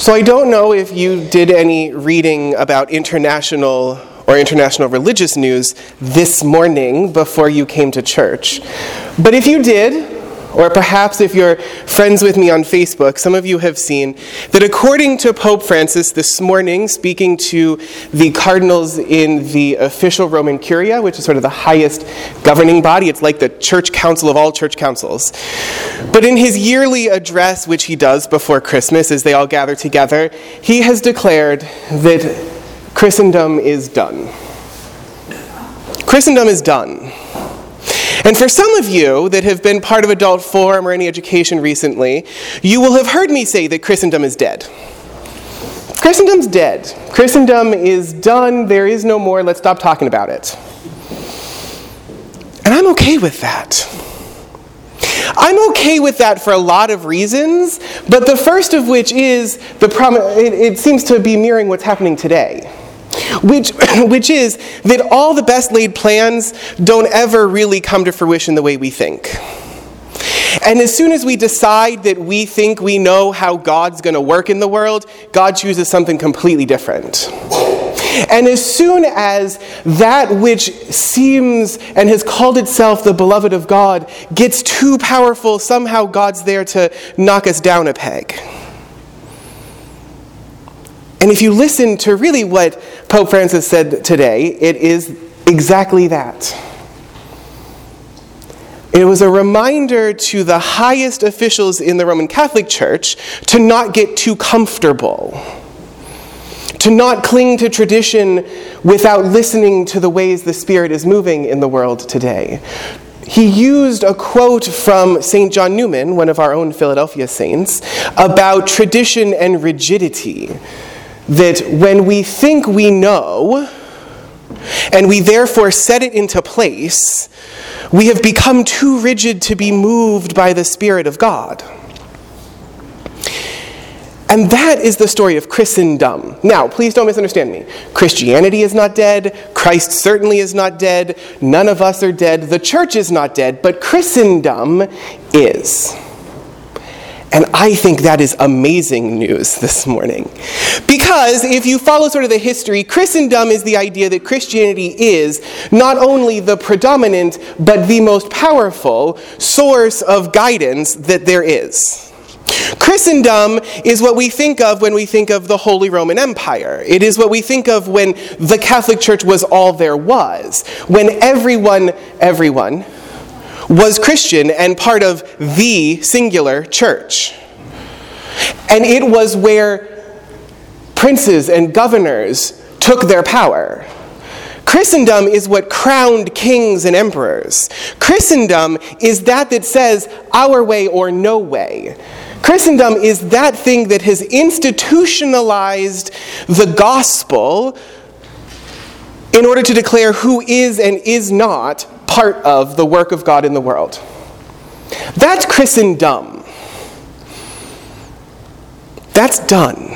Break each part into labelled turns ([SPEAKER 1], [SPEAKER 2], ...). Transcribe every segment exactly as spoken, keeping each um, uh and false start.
[SPEAKER 1] So I don't know if you did any reading about international or international religious news this morning before you came to church. But if you did, or perhaps if you're friends with me on Facebook, some of you have seen that according to Pope Francis this morning, speaking to the cardinals in the official Roman Curia, which is sort of the highest governing body, it's like the church council of all church councils. But in his yearly address, which he does before Christmas as they all gather together, he has declared that Christendom is done. Christendom is done. And for some of you that have been part of Adult Forum or any education recently, you will have heard me say that Christendom is dead. Christendom's dead. Christendom is done. There is no more. Let's stop talking about it. And I'm okay with that. I'm okay with that for a lot of reasons, but the first of which is the prom- it, it seems to be mirroring what's happening today. Which, which is that all the best laid plans don't ever really come to fruition the way we think. And as soon as we decide that we think we know how God's going to work in the world, God chooses something completely different. And as soon as that which seems and has called itself the beloved of God gets too powerful, somehow God's there to knock us down a peg. And if you listen to really what Pope Francis said today, it is exactly that. It was a reminder to the highest officials in the Roman Catholic Church to not get too comfortable, to not cling to tradition without listening to the ways the Spirit is moving in the world today. He used a quote from Saint John Newman, one of our own Philadelphia saints, about tradition and rigidity. That when we think we know, and we therefore set it into place, we have become too rigid to be moved by the Spirit of God. And that is the story of Christendom. Now, please don't misunderstand me. Christianity is not dead. Christ certainly is not dead. None of us are dead. The church is not dead, but Christendom is. And I think that is amazing news this morning. Because if you follow sort of the history, Christendom is the idea that Christianity is not only the predominant, but the most powerful source of guidance that there is. Christendom is what we think of when we think of the Holy Roman Empire. It is what we think of when the Catholic Church was all there was. When everyone, everyone, was Christian and part of the singular church. And it was where princes and governors took their power. Christendom is what crowned kings and emperors. Christendom is that that says our way or no way. Christendom is that thing that has institutionalized the gospel in order to declare who is and is not part of the work of God in the world. That's Christendom. That's done.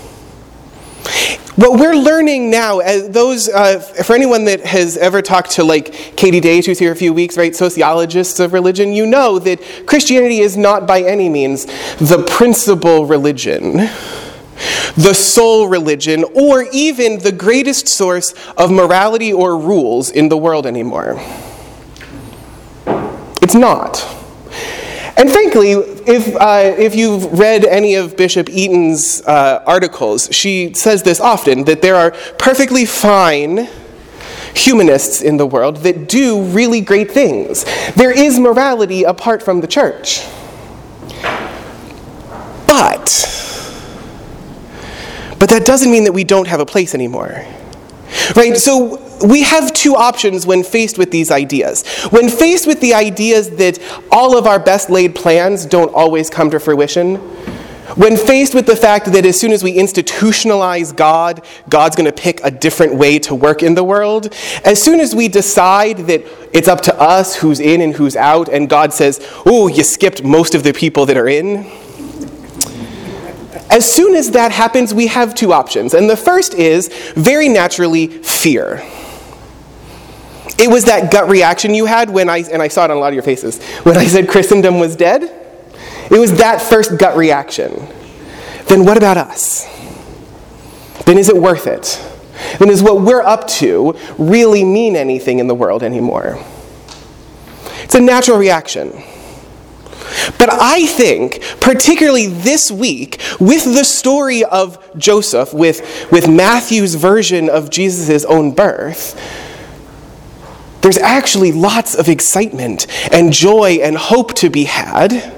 [SPEAKER 1] What we're learning now, as those uh, for anyone that has ever talked to like Katie Days, who's here a few weeks, right, sociologists of religion, you know that Christianity is not by any means the principal religion, the sole religion, or even the greatest source of morality or rules in the world anymore. It's not. And frankly, if uh, if you've read any of Bishop Eaton's uh, articles, she says this often, that there are perfectly fine humanists in the world that do really great things. There is morality apart from the church. But, but that doesn't mean that we don't have a place anymore. Right? So we have two options when faced with these ideas. When faced with the ideas that all of our best laid plans don't always come to fruition, when faced with the fact that as soon as we institutionalize God, God's going to pick a different way to work in the world, as soon as we decide that it's up to us who's in and who's out, and God says, "Oh, you skipped most of the people that are in," as soon as that happens, we have two options. And the first is, very naturally, fear. It was that gut reaction you had when I, and I saw it on a lot of your faces, when I said Christendom was dead. It was that first gut reaction. then what about us? Then is it worth it? Then is what we're up to really mean anything in the world anymore? It's a natural reaction. But I think, particularly this week, with the story of Joseph, with, with Matthew's version of Jesus' own birth, there's actually lots of excitement and joy and hope to be had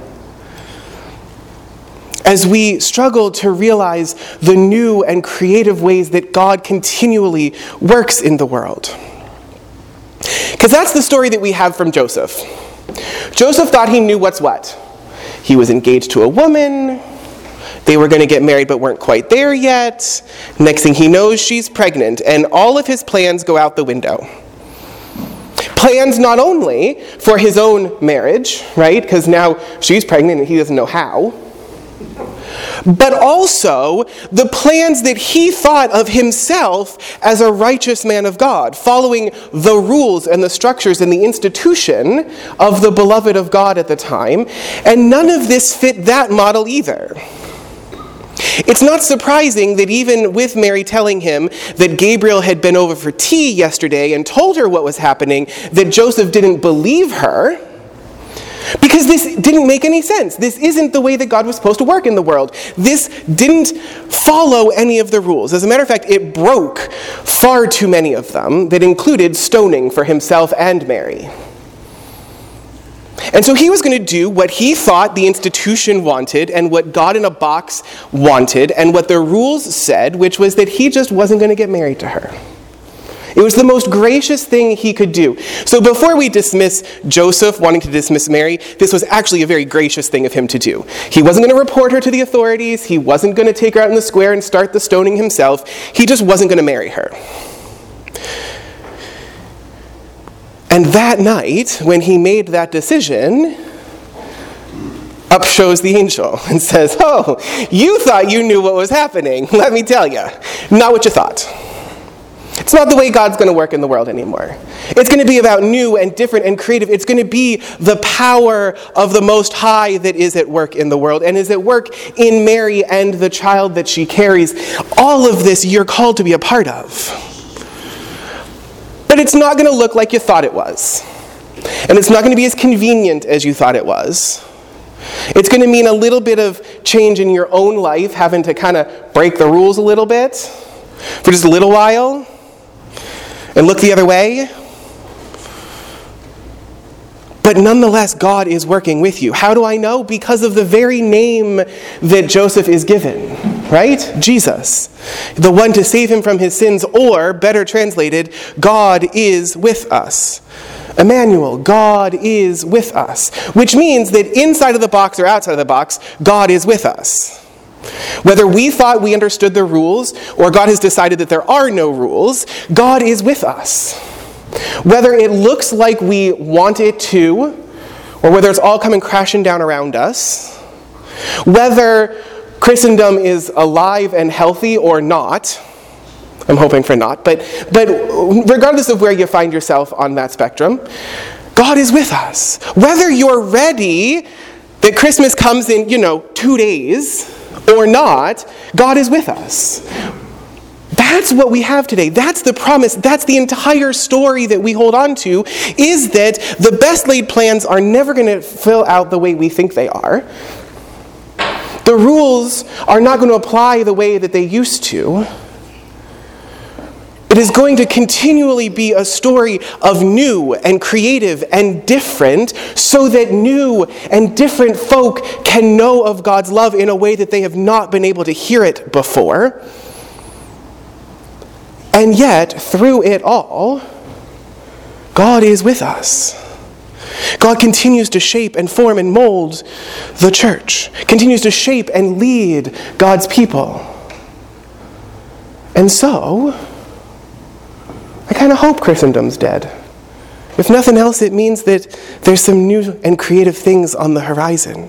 [SPEAKER 1] as we struggle to realize the new and creative ways that God continually works in the world. Because that's the story that we have from Joseph. Joseph thought he knew what's what. He was engaged to a woman. They were going to get married but weren't quite there yet. Next thing he knows, she's pregnant, and all of his plans go out the window. Plans not only for his own marriage, right? Because now she's pregnant and he doesn't know how. But also the plans that he thought of himself as a righteous man of God, following the rules and the structures and the institution of the beloved of God at the time. And none of this fit that model either. It's not surprising that even with Mary telling him that Gabriel had been over for tea yesterday and told her what was happening, that Joseph didn't believe her. Because this didn't make any sense. This isn't the way that God was supposed to work in the world. This didn't follow any of the rules. As a matter of fact, it broke far too many of them that included stoning for himself and Mary. And so he was going to do what he thought the institution wanted and what God in a box wanted and what the rules said, which was that he just wasn't going to get married to her. It was the most gracious thing he could do. So before we dismiss Joseph wanting to dismiss Mary, this was actually a very gracious thing of him to do. He wasn't going to report her to the authorities. He wasn't going to take her out in the square and start the stoning himself. He just wasn't going to marry her. And that night, when he made that decision, up shows the angel and says, "Oh, you thought you knew what was happening. Let me tell you, not what you thought." It's not the way God's going to work in the world anymore. It's going to be about new and different and creative. It's going to be the power of the Most High that is at work in the world and is at work in Mary and the child that she carries. All of this you're called to be a part of. But it's not going to look like you thought it was. And it's not going to be as convenient as you thought it was. It's going to mean a little bit of change in your own life, having to kind of break the rules a little bit for just a little while. And look the other way. But nonetheless, God is working with you. How do I know? Because of the very name that Joseph is given, right? Jesus, the one to save him from his sins, or better translated, God is with us. Emmanuel, God is with us. Which means that inside of the box or outside of the box, God is with us. Whether we thought we understood the rules or God has decided that there are no rules, God is with us. Whether it looks like we want it to, or whether it's all coming crashing down around us, whether Christendom is alive and healthy or not, I'm hoping for not, but, but regardless of where you find yourself on that spectrum, God is with us. Whether you're ready that Christmas comes in, you know, two days, or not, God is with us. That's what we have today. That's the promise. That's the entire story that we hold on to, is that the best laid plans are never going to fill out the way we think they are. The rules are not going to apply the way that they used to. It is going to continually be a story of new and creative and different, so that new and different folk can know of God's love in a way that they have not been able to hear it before. And yet, through it all, God is with us. God continues to shape and form and mold the church, continues to shape and lead God's people. And so, I kind of hope Christendom's dead. If nothing else, it means that there's some new and creative things on the horizon.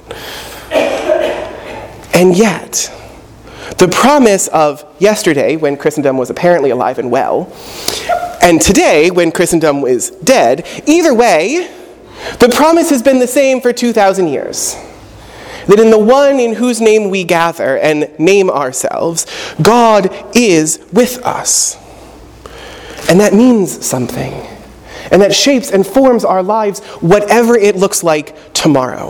[SPEAKER 1] And yet, the promise of yesterday, when Christendom was apparently alive and well, and today, when Christendom is dead, either way, the promise has been the same for two thousand years. that in the one in whose name we gather and name ourselves, God is with us. And that means something. And that shapes and forms our lives, whatever it looks like tomorrow.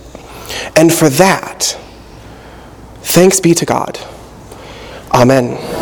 [SPEAKER 1] And for that, thanks be to God. Amen.